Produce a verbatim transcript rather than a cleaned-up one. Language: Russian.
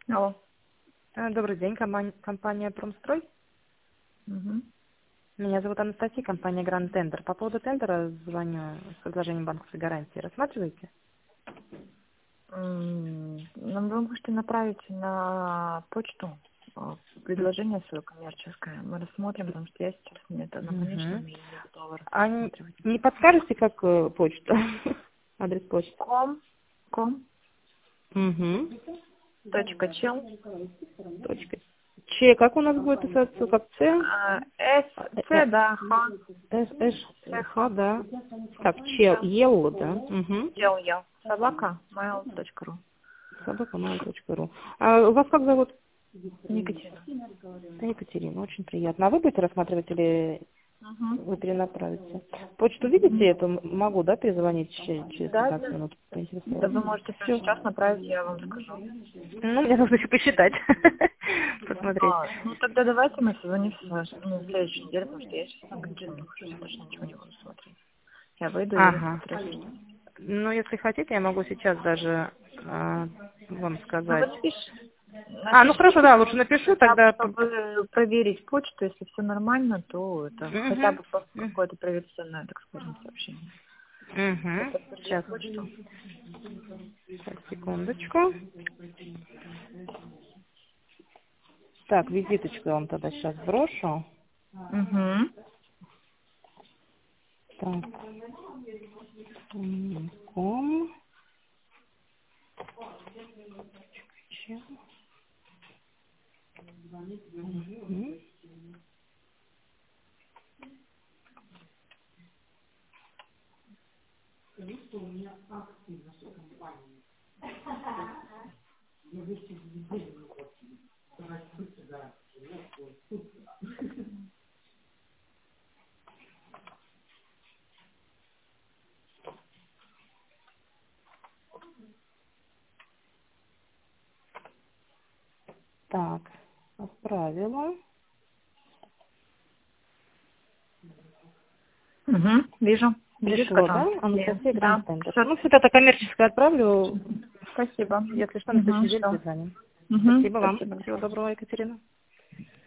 Алло. А, Добрый день, коман- компания «Промстрой». Мгм. Меня зовут Анастасия, компания «Гранд Тендер». По поводу тендера звоню с предложением банковской гарантии. Рассматриваете? М, Нам вы можете направить на почту э, предложение свое коммерческое. Мы рассмотрим, потому что я сейчас нет на Угу. наличном и не готова А н- рассматривать. не подскажете, как э, почта? Адрес почты. Ком, ком, Угу. точка, чел, Точка. Че, как у нас будет писаться? Как С? а, с, А, э, с, э, да, х, С, с, С, Х, х, да. Так, чел, чел, Елло, да? Угу. чел, я. Собака, mail точка ру. собака mail точка ру. А у вас как зовут? Екатерина. Екатерина, очень приятно. А вы будете рассматривать или Угу. вы перенаправите? Почту видите эту? М- Могу, да, перезвонить че- через Да, пятнадцать да. минут, Да вы поинтересоваться? можете прямо Все. сейчас направить, я вам скажу. Ну, мне нужно еще посчитать, посмотреть. А, ну тогда давайте мы созвонимся с- ну, в следующей неделе, потому что я сейчас на каникулах нахожусь, я точно ничего не буду смотреть. Я выйду и Ага. посмотрю, если что. Ну, если хотите, я могу сейчас даже а, вам Ну вы сказать. напишите, А, ну хорошо, напишите, да, лучше просто напишу, хотя бы, тогда... п- п- чтобы проверить почту, если все нормально, то это хотя Мгм. бы просто М. какое-то приветственное, так скажем, сообщение. Чтобы Мгм. подтвердить Сейчас, почту. так, секундочку. Так, визиточку я вам тогда сейчас брошу. Угу. Так, м, ком, чел. Мгм. Так, отправила. Угу. Вижу. Визитка Пришло, да? там. Анастасия Да. Гранд Тендер. Все. Ну, все это коммерческое отправлю. Спасибо. Если что, на следующей Угу. неделе Все. перезвоним. Угу. Спасибо вам. Спасибо. Всего доброго, Екатерина.